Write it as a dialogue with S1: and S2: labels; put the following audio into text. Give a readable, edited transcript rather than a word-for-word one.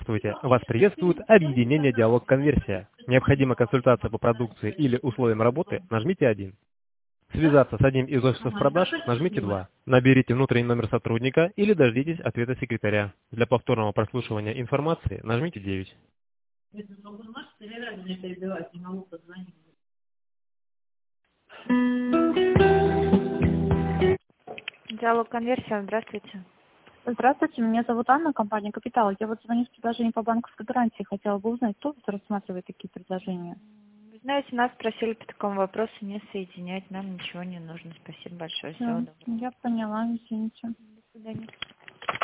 S1: Здравствуйте! Вас приветствует объединение «Диалог Конверсия». Необходима консультация по продукции или условиям работы? Нажмите 1. Связаться с одним из офисов продаж? Нажмите 2. Наберите внутренний номер сотрудника или дождитесь ответа секретаря. Для повторного прослушивания информации нажмите 9.
S2: Диалог Конверсия, здравствуйте.
S3: Здравствуйте, меня зовут Анна, компания «Капитал». Я вот звоню с предложением по банковской гарантии. Хотела бы узнать, кто рассматривает такие предложения.
S2: Вы знаете, нас просили по такому вопросу не соединять, нам ничего не нужно. Спасибо большое, всего
S3: Всё,
S2: доброго.
S3: я поняла, извините.
S2: До свидания.